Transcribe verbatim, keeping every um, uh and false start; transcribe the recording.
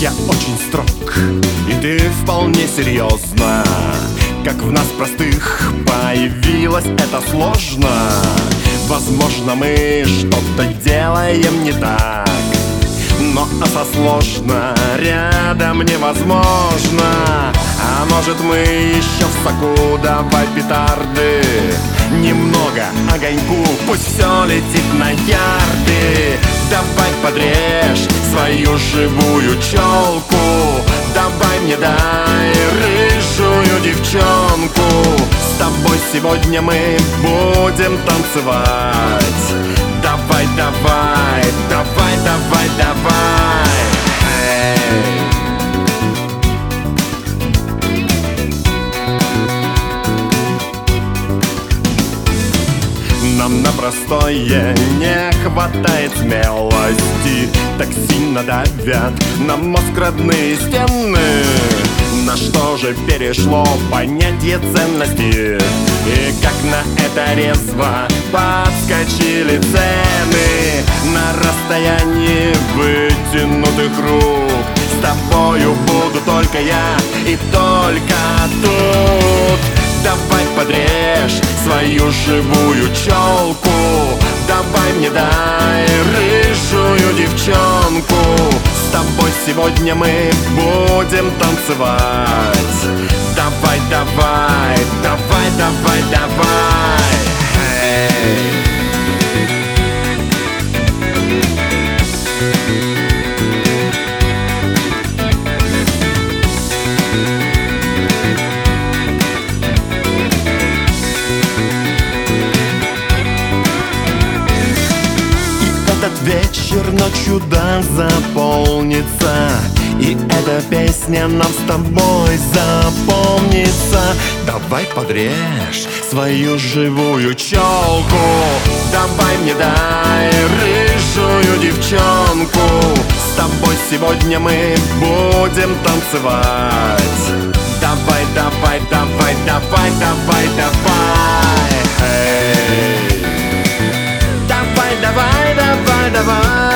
Я очень строг, и ты вполне серьезно. Как в нас простых появилось это сложно. Возможно, мы что-то делаем не так, но это сложно, рядом невозможно. А может, мы еще в соку, давай петарды, немного огоньку, пусть все летит на ярды. Давай подрежь свою живую челку, давай мне дай рыжую девчонку. С тобой сегодня мы будем танцевать. Давай, давай, давай, давай, давай. Эй. Нам на простое не хватает смелости, так сильно давят на мозг родные стены. На что же перешло понятие ценности, и как на это резво подскочили цены. На расстоянии вытянутых рук с тобою буду только я и только тут. Давай подрежь свою живую челку, давай мне дай рыжую девчонку. С тобой сегодня мы будем танцевать. Давай, давай, давай, давай, давай. Эй. Этот вечер ночью да заполнится, и эта песня нам с тобой запомнится. Давай подрежь свою живую челку, давай мне дай рыжую девчонку. С тобой сегодня мы будем танцевать. Давай, давай, давай, давай, давай, давай. Эй. Давай, давай, давай, давай.